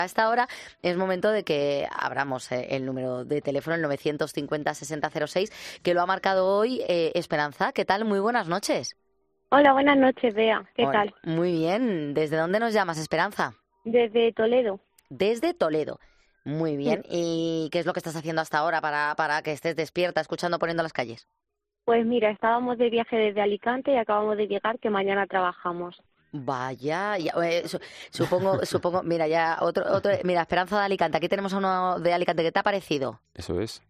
A esta hora es momento de que abramos el número de teléfono, el 950-6006, que lo ha marcado hoy Esperanza. ¿Qué tal? Muy buenas noches. Hola, buenas noches, Bea. ¿Qué Hola. tal? Muy bien. ¿Desde dónde nos llamas, Esperanza? Desde Toledo. Desde Toledo. Muy Mm. bien. ¿Y qué es lo que estás haciendo hasta ahora para que estés despierta, escuchando, poniendo las calles? Pues mira, estábamos de viaje desde Alicante y acabamos de llegar, que mañana trabajamos. Vaya, supongo, mira, ya mira, Esperanza de Alicante, aquí tenemos a uno de Alicante, ¿qué te ha parecido? Eso es.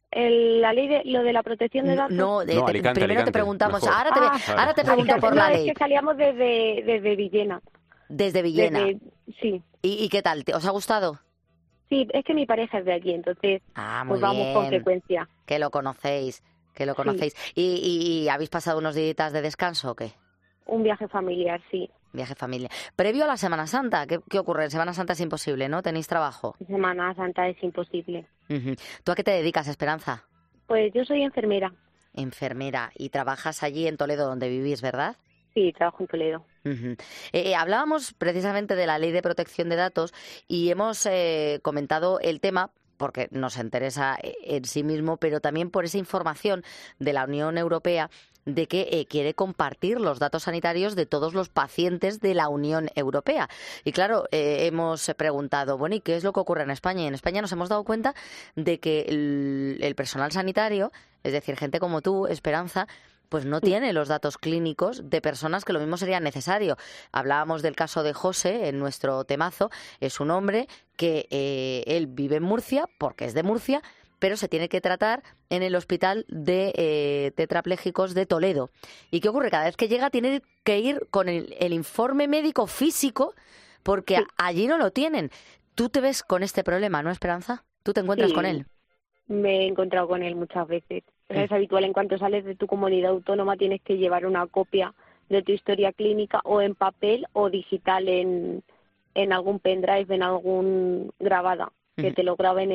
La ley de lo de la protección de datos. No, No, Alicante, primero te Alicante, preguntamos, mejor. ahora te pregunto Alicante por no, la es ley, que salíamos desde Villena. desde Villena. Sí, ¿Y qué tal? ¿Os ha gustado? sí, es que mi pareja es de aquí, entonces Ah, muy pues vamos con bien, frecuencia. que lo conocéis, que lo Sí, conocéis. ¿Y habéis pasado unos días de descanso o qué? un viaje familiar, sí. Viaje familia. Previo a la Semana Santa, ¿qué ocurre? En Semana Santa es imposible, ¿no? ¿Tenéis trabajo? Semana Santa es imposible. Ujú. ¿Tú a qué te dedicas, Esperanza? Pues yo soy enfermera. Enfermera. Y trabajas allí en Toledo, donde vivís, ¿verdad? Sí, trabajo en Toledo. Ujú. Hablábamos precisamente de la Ley de Protección de Datos y hemos comentado el tema porque nos interesa en sí mismo, pero también por esa información de la Unión Europea de que quiere compartir los datos sanitarios de todos los pacientes de la Unión Europea. Y claro, hemos preguntado, bueno, ¿y qué es lo que ocurre en España? Y en España nos hemos dado cuenta de que el personal sanitario, es decir, gente como tú, Esperanza, pues no tiene los datos clínicos de personas que lo mismo sería necesario. Hablábamos del caso de José en nuestro temazo. Es un hombre que él vive en Murcia, porque es de Murcia, pero se tiene que tratar en el hospital de tetraplégicos de Toledo. ¿Y qué ocurre? Cada vez que llega tiene que ir con el informe médico físico porque Sí, allí no lo tienen. Tú te ves con este problema, ¿no, Esperanza? ¿Tú te encuentras con sí. él? Me he encontrado con él muchas veces. Mm. Es habitual, en cuanto sales de tu comunidad autónoma tienes que llevar una copia de tu historia clínica o en papel o digital en algún pendrive, en algún grabada, que Ujú. te lo graben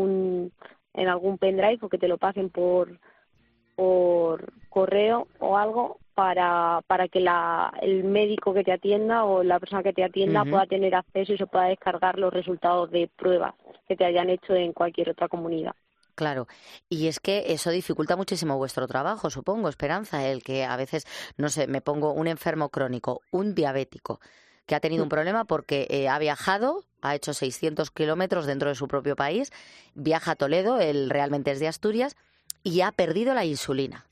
en algún pendrive o que te lo pasen por correo o algo para que el médico que te atienda o la persona que te atienda Ujú. pueda tener acceso y se pueda descargar los resultados de pruebas que te hayan hecho en cualquier otra comunidad. Claro, y es que eso dificulta muchísimo vuestro trabajo, supongo, Esperanza, el que a veces, no sé, me pongo un enfermo crónico, un diabético, que ha tenido un problema porque ha viajado, ha hecho 600 kilómetros dentro de su propio país, viaja a Toledo, él realmente es de Asturias, y ha perdido la insulina.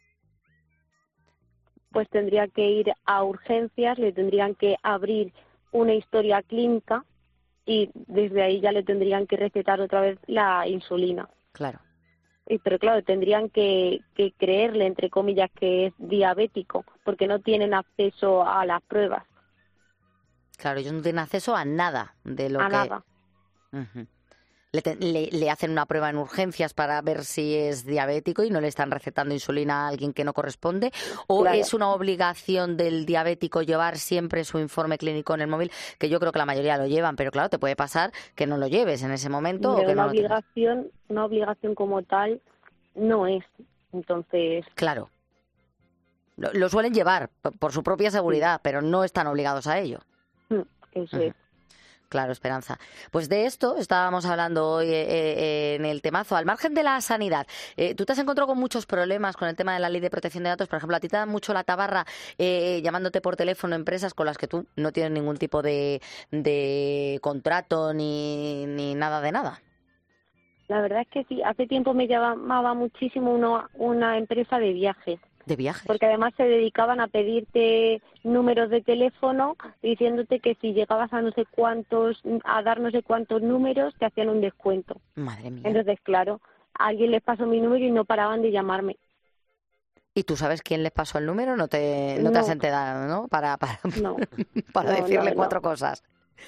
Pues tendría que ir a urgencias, le tendrían que abrir una historia clínica y desde ahí ya le tendrían que recetar otra vez la insulina. Claro, Pero claro, tendrían que creerle, entre comillas, que es diabético, porque no tienen acceso a las pruebas, claro, ellos no tienen acceso a nada de lo a que... nada. Ujú. Le hacen una prueba en urgencias para ver si es diabético y no le están recetando insulina a alguien que no corresponde. ¿O Claro, es una obligación del diabético llevar siempre su informe clínico en el móvil? Que yo creo que la mayoría lo llevan, pero claro, te puede pasar que no lo lleves en ese momento o hombre, que no lo tengas. una obligación como tal no es. Entonces, Claro, lo suelen llevar por su propia sí, seguridad, pero no están obligados a ello. eso Ujú. es. Claro, Esperanza. Pues de esto estábamos hablando hoy en el temazo. Al margen de la sanidad, tú te has encontrado con muchos problemas con el tema de la ley de protección de datos. Por ejemplo, a ti te da mucho la tabarra llamándote por teléfono empresas con las que tú no tienes ningún tipo de contrato ni nada de nada. La verdad es que sí, hace tiempo me llamaba muchísimo una empresa de viajes, De viajes. porque además se dedicaban a pedirte números de teléfono diciéndote que si llegabas a no sé cuántos, a dar no sé cuántos números, te hacían un descuento. Madre mía. Entonces, claro, a alguien les pasó mi número y no paraban de llamarme. ¿Y tú sabes quién les pasó el número? No te has No, enterado, ¿no? no, Para no, la decirle verdad. cuatro cosas.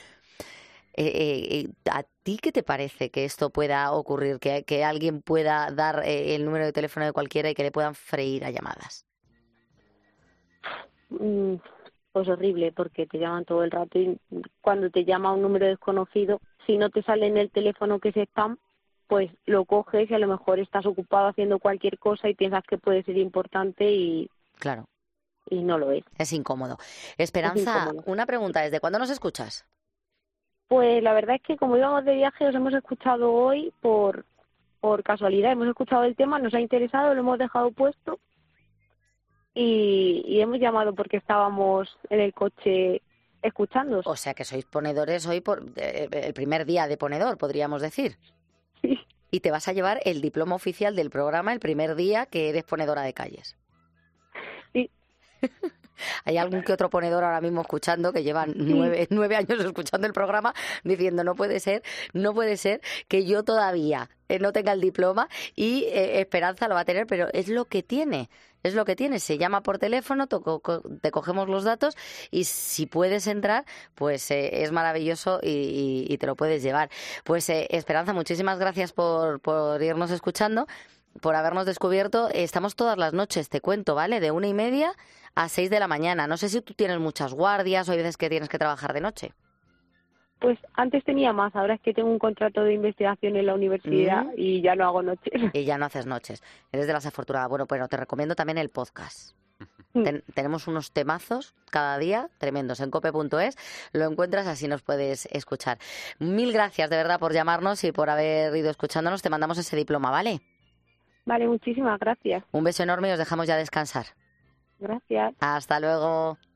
¿A ti qué te parece que esto pueda ocurrir? Que alguien pueda dar el número de teléfono de cualquiera y que le puedan freír a llamadas. Mm, Pues horrible, porque te llaman todo el rato y cuando te llama un número desconocido, si no te sale en el teléfono que es spam, pues lo coges y a lo mejor estás ocupado haciendo cualquier cosa y piensas que puede ser importante Claro, y no lo es. es incómodo. Es Esperanza, incómodo. una pregunta. ¿Desde cuándo nos escuchas? Pues la verdad es que como íbamos de viaje os hemos escuchado hoy por casualidad, hemos escuchado el tema, nos ha interesado, lo hemos dejado puesto y hemos llamado porque estábamos en el coche escuchándoos. O sea que sois ponedores hoy por el primer día de ponedor, podríamos decir. Sí. Y te vas a llevar el diploma oficial del programa el primer día que eres ponedora de calles. Sí. Hay algún que otro ponedor ahora mismo escuchando que llevan 9 años escuchando el programa diciendo no puede ser que yo todavía no tenga el diploma y Esperanza lo va a tener, pero es lo que tiene. Es lo que tiene, se llama por teléfono, te cogemos los datos y si puedes entrar, pues es maravilloso y te lo puedes llevar. Pues Esperanza, muchísimas gracias por irnos escuchando, por habernos descubierto. Estamos todas las noches, te cuento, ¿vale? De 1:30 a 6 de la mañana. No sé si tú tienes muchas guardias o hay veces que tienes que trabajar de noche. Pues antes tenía más, ahora es que tengo un contrato de investigación en la universidad y ya no hago noches. Y ya no haces noches. Eres de las afortunadas. Bueno, pero te recomiendo también el podcast. Tenemos unos temazos cada día tremendos en cope.es. Lo encuentras, así nos puedes escuchar. Mil gracias de verdad por llamarnos y por haber ido escuchándonos. Te mandamos ese diploma, ¿vale? Vale, muchísimas gracias. Un beso enorme y os dejamos ya descansar. Gracias. Hasta luego.